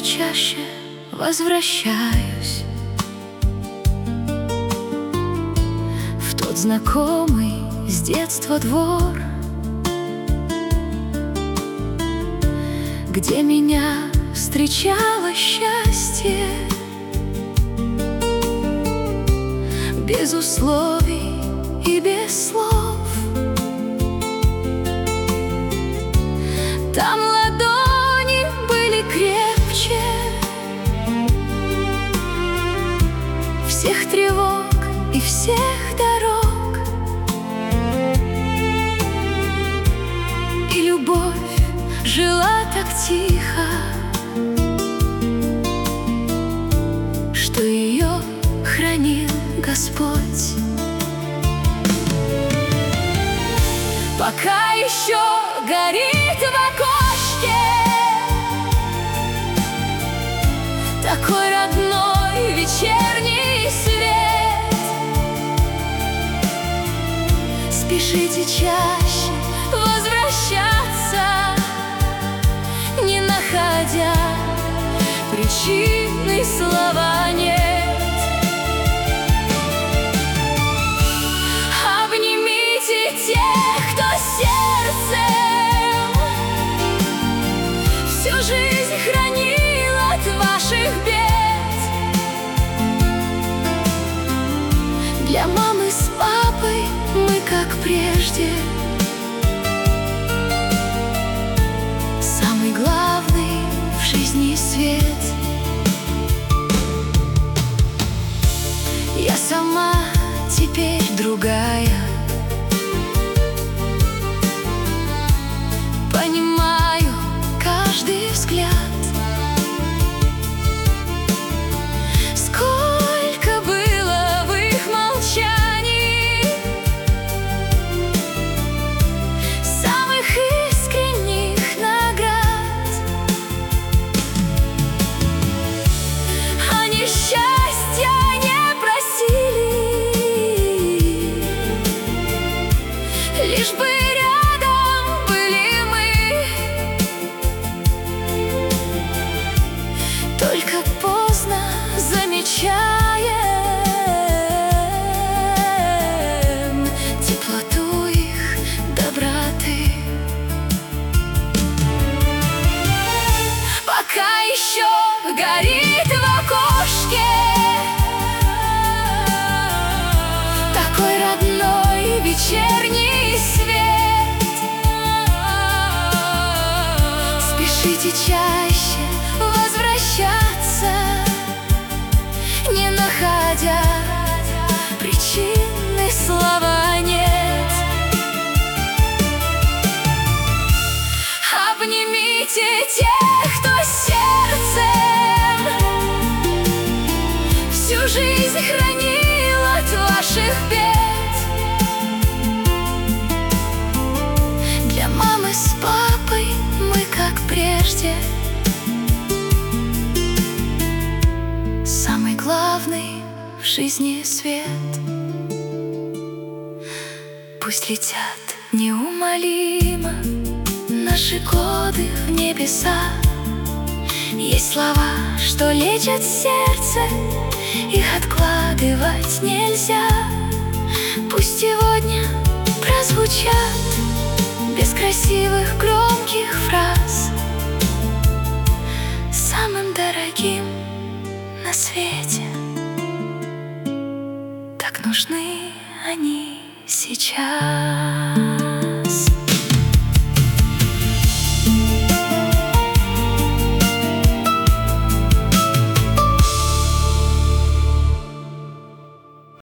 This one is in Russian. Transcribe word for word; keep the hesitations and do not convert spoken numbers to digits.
чаще возвращаюсь в тот знакомый с детства двор, где меня встречало счастье без условий и без слов. Там ладони были крепче всех тревог и всех дорог, и любовь жила так тихо, что ее хранил Господь. Пока еще горит в окошке такой родной вечерний свет, спешите чаще возвращаться, не находя причины, слова нет. Обнимите тех, кто сердцем всю жизнь хранил от ваших бед. Для мамы с папой мы как прежде. Самый главный в жизни свет. Я сама теперь другая, понимаю каждый взгляд. Сколько было в их молчании самых искренних наград. Они счастья не просили, лишь бы рядом были мы. Только поздно замечаем теплоту их доброты. Пока еще горит в окошке такой родной вечерний свет, спешите чаще возвращаться, не находя причины, слова нет. Обнимите тех, кто сердцем всю жизнь хранил от ваших бед. Для мамы с папой мы как прежде. Самый главный в жизни свет. Пусть летят неумолимо наши годы в небеса. Есть слова, что лечат сердце, их откладывать нельзя. Пусть сегодня прозвучат без красивых громких фраз, самым дорогим на свете. Так нужны они сейчас.